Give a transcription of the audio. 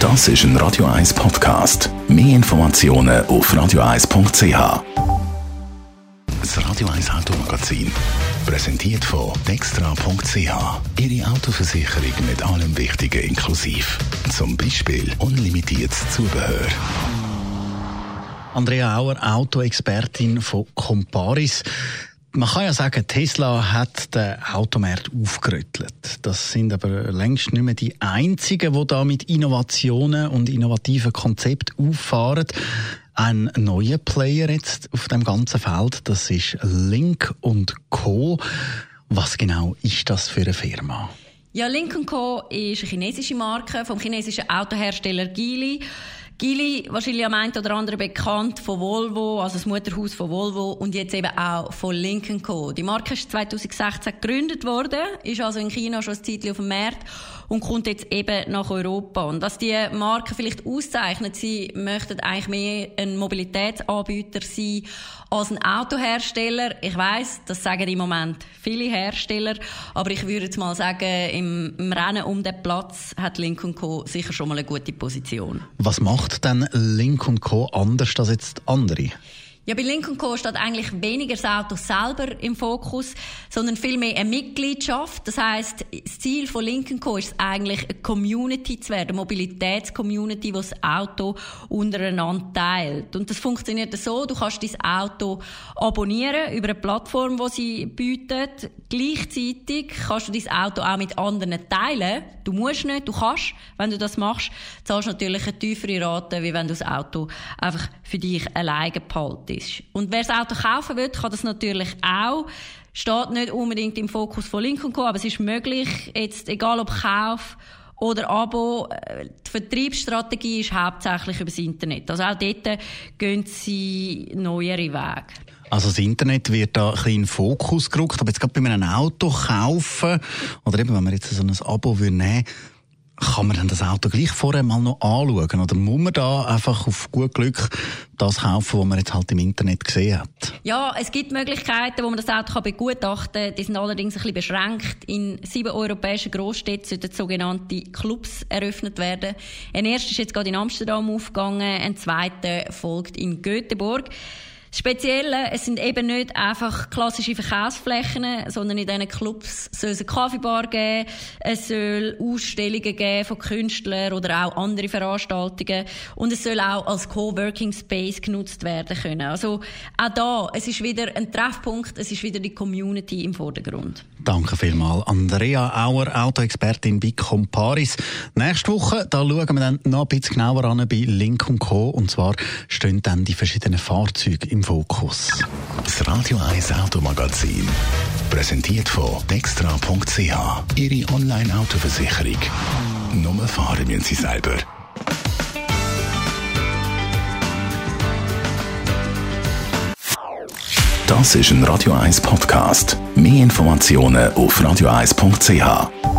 Das ist ein Radio 1 Podcast. Mehr Informationen auf radio1.ch. Das Radio 1 Automagazin, präsentiert von dextra.ch. Ihre Autoversicherung mit allem Wichtigen inklusiv. Zum Beispiel unlimitiertes Zubehör. Andrea Auer, Autoexpertin von Comparis. Man kann ja sagen, Tesla hat den Automarkt aufgerüttelt. Das sind aber längst nicht mehr die Einzigen, die da mit Innovationen und innovativen Konzepten auffahren. Ein neuer Player jetzt auf dem ganzen Feld, das ist Lynk & Co. Was genau ist das für eine Firma? Ja, Lynk & Co. ist eine chinesische Marke vom chinesischen Autohersteller Geely. Geely, wahrscheinlich am einen oder anderen bekannt von Volvo, also das Mutterhaus von Volvo und jetzt eben auch von Lynk & Co. Die Marke ist 2016 gegründet worden, ist also in China schon ein Zeitchen auf dem Markt und kommt jetzt eben nach Europa. Und was die Marke vielleicht auszeichnet, sie möchten eigentlich mehr ein Mobilitätsanbieter sein als ein Autohersteller. Ich weiss, das sagen im Moment viele Hersteller, aber ich würde jetzt mal sagen, im Rennen um den Platz hat Lynk & Co. sicher schon mal eine gute Position. Was macht denn Lynk & Co. anders als jetzt andere? Ja, bei Lynk & Co. steht eigentlich weniger das Auto selber im Fokus, sondern vielmehr eine Mitgliedschaft. Das heisst, das Ziel von Lynk & Co. ist eigentlich, eine Community zu werden, eine Mobilitätscommunity, die das Auto untereinander teilt. Und das funktioniert so, du kannst dein Auto abonnieren über eine Plattform, die sie bietet. Gleichzeitig kannst du dein Auto auch mit anderen teilen. Du musst nicht, du kannst. Wenn du das machst, zahlst du natürlich eine tiefere Rate, wie wenn du das Auto einfach für dich alleine behaltest. Und wer das Auto kaufen will, kann das natürlich auch. Steht nicht unbedingt im Fokus von Lynk & Co., aber es ist möglich, jetzt, egal ob Kauf oder Abo, die Vertriebsstrategie ist hauptsächlich über das Internet. Also auch dort gehen sie neuere Wege. Also das Internet wird da ein bisschen in den Fokus gerückt, aber jetzt gerade bei einem Auto kaufen, oder eben, wenn man jetzt so ein Abo nehmen würde, kann man dann das Auto gleich vorher mal noch anschauen? Oder muss man da einfach auf gut Glück das kaufen, was man jetzt halt im Internet gesehen hat? Ja, es gibt Möglichkeiten, wo man das Auto begutachten kann. Die sind allerdings ein bisschen beschränkt. In 7 europäischen Großstädten sollten sogenannte Clubs eröffnet werden. Ein erster ist jetzt gerade in Amsterdam aufgegangen, ein zweiter folgt in Göteborg. Das Spezielle, es sind eben nicht einfach klassische Verkaufsflächen, sondern in diesen Clubs soll es eine Kaffeebar geben, es soll Ausstellungen geben von Künstlern oder auch andere Veranstaltungen und es soll auch als Coworking Space genutzt werden können. Also auch da, es ist wieder ein Treffpunkt, es ist wieder die Community im Vordergrund. Danke vielmals, Andrea Auer, Autoexpertin bei Comparis. Nächste Woche, da schauen wir dann noch ein bisschen genauer an bei Lynk & Co. Und zwar stehen dann die verschiedenen Fahrzeuge im Fokus. Das Radio 1 Automagazin, präsentiert von dextra.ch. Ihre Online-Autoversicherung. Nur fahren müssen Sie selber. Das ist ein Radio 1 Podcast. Mehr Informationen auf radio1.ch.